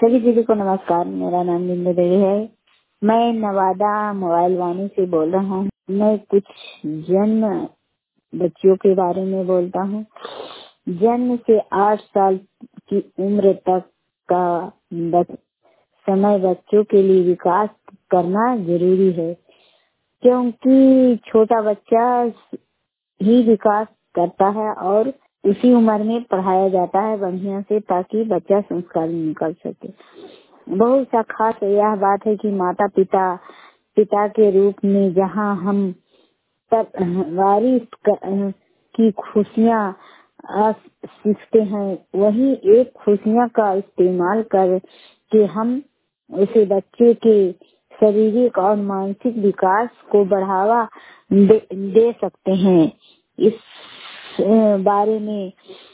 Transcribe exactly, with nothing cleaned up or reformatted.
सभी दीदी को नमस्कार। मेरा नाम बिंदु देवी है। मैं नवादा मोबाइल वाणी से बोल रहा हूँ। मैं कुछ जन्म बच्चियों के बारे में बोलता हूँ। जन्म से आठ साल की उम्र तक का बच, समय बच्चों के लिए विकास करना जरूरी है, क्योंकि छोटा बच्चा ही विकास करता है और उसी उम्र में पढ़ाया जाता है बढ़िया से, ताकि बच्चा संस्कारी निकल सके। बहुत सा खास यह बात है कि माता पिता पिता के रूप में जहाँ हम वारिस की खुशियाँ सीखते हैं, वही एक खुशियाँ का इस्तेमाल कर के हम उसे बच्चे के शारीरिक और मानसिक विकास को बढ़ावा दे, दे सकते हैं। इस बारे में